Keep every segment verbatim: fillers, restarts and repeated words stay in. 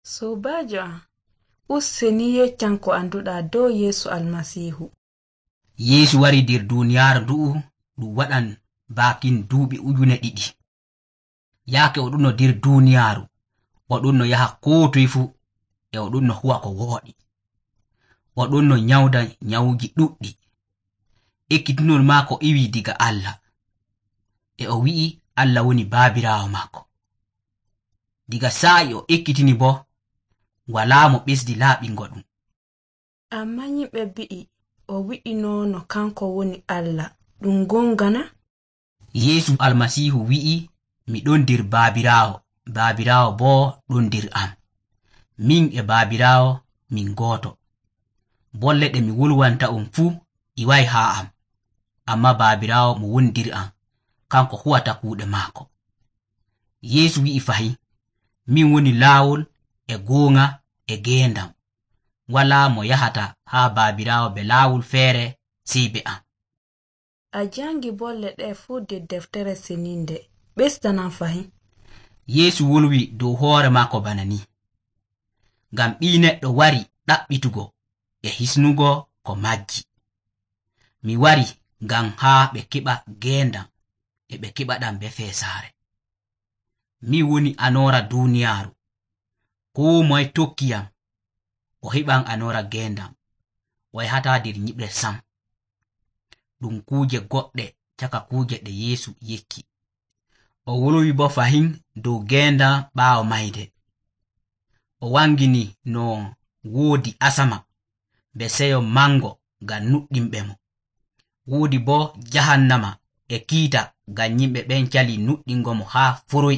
Sobajo am, useni yeccan ko anduɗa dow Yesu Almasihu. Yesu wari dir duniyaaru ndu'u ɗum waɗan bakin duuɓi ujune ɗiɗi. Yaake o ɗum no dir duniyaaru, o ɗum no yaha ko toye fu, e o ɗum no huwa ko wooɗi. O ɗum no nyawda nyawuji ɗuɗɗi. Ekkitinol maako iwi diga Allah, e o wi'i Allah woni baabiraawo maako. Diga sa'i o ekkitini bo, wala mo ɓesdi laaɓingo ɗum. Amma yimɓe bi'i o wi'inono kanko woni Allah, ɗum gonga na? Yesu Almasihu wi'i, mi ɗon dir baabiraawo, baabiraawo bo ɗon dir am. Min e baabiraawo min goto. Bolle ɗe mi wolwanta on fuu iwai ha am, amma baabiraawo mo woni dir am, kanko huwata kuuɗe maako. Yesu wi'i fahin, min woni laawol e goonga e geendam. Wala mo yahata ha baabiraawo be laawol feere sey be am. A jangi bolle ɗe fuu de deftere seninde, ɓesdanan fahin. Yesu wolwi dow hoore maako bana ni, ngam ɓii neɗɗo wari ɗaɓɓitugo e hisnugo ko majji. Mi wari ngam haa ɓe keɓa geendam e ɓe keɓa ɗam be feesaare. Mi woni anoora duniyaaru. Ko moye tokkiyam o heɓan anoora geendam, o yahata dir nyiɓre sam. Ɗum kuuje goɗɗe caka kuuje ɗe Yesu yekki. O wolwi bo fahin dow geendam ɓaawo mayde. O wangini no woodi asama be seyo mango ngam nuɗɗimɓe mo. Woodi bo jahannama e kiita ngam yimɓe ɓen cali nuɗɗingo mo haa foroy.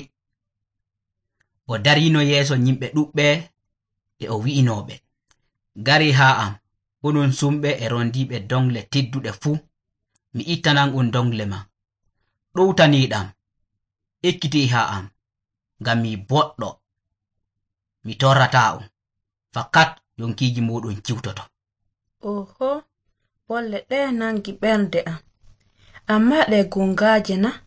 O darino yeeso yimɓe ɗuɓɓe e o wi'inoɓe, gari ha am, onon sumɓe e rondiɓe dongle tedduɗe fuu, mi ittanan on dongle ma. Ɗowtaniɗam, ekkiti ha am, ngam mi boɗɗo. Mi torrata on, fakat yonkiji moɗon ciwtoto. Oho, bolle ɗe nangi ɓernde am, amma ɗe gongaje na?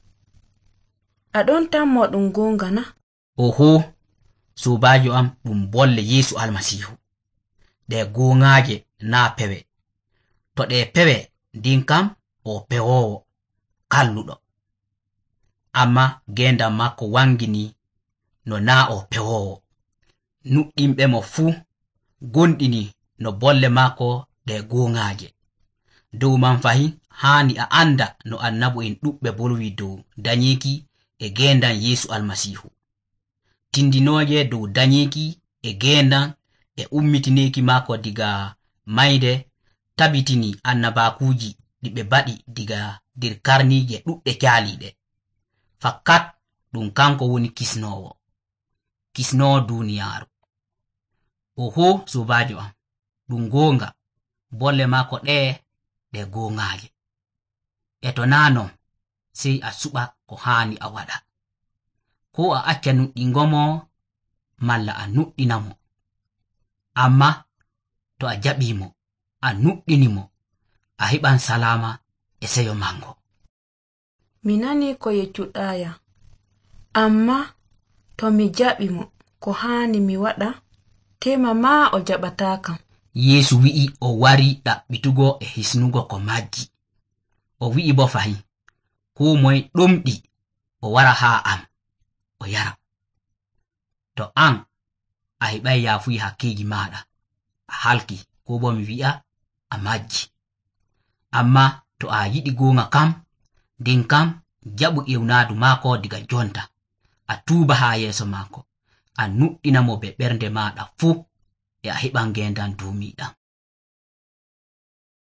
Aɗon tammo ɗum gonga na? Oho, sobajo am, ɗum bolle Yesu Almasihu. Ɗe gongaje na pewe. To ɗe pewe, ndin kam o pewowo, kalluɗo. Amma gendam makko wangini no na o pewowo. Nuɗɗimɓe mo fuu gonɗini no bolle makko ɗe gongaje. Dow man fahin hani a anda no annabu en ɗuɓɓe bolwi dow danyeki e gendam Yesu Almasihu. Tindinoje dow danyeki e gendam e ummitineki mako diga mayde tabitini annabakuji ɗi ɓe baɗi diga dir karnije ɗuɗɗe caaliɗe. Fakat ɗum kanko woni kisnowo, kisnowo duniyaaru. Oho sobajo am, ɗum gonga, bolle mako ɗe ɗe gongaje. E to nanon sey a suɓa ko hani a waɗa. Ko a acca nuɗɗingo mo, malla a nuɗɗina mo. Amma to a jaɓimo, a nuɗɗini mo, a heɓan salama e seyo mango. Mi nani ko yeccuɗaya, amma to mi jaɓi mo, ko hani mi waɗa, tema ma o jaɓatakam. Yesu wi'i o wari ɗaɓɓitugo e hisnugo ko majji. O wi'i bo fahin, ko moye ɗomɗi o wara ha am, o yara. To an a heɓai yafuyi hakkeji maɗa, a halki, ko bo mi wi'a a majji. Amma to a yiɗi gonga kam, nden kam jaɓu ewnadu maako diga jonta, a tuuba ha yeeso maako, a nuɗɗina mo be ɓernde maɗa fuu, e a heɓan gendan dumiɗam.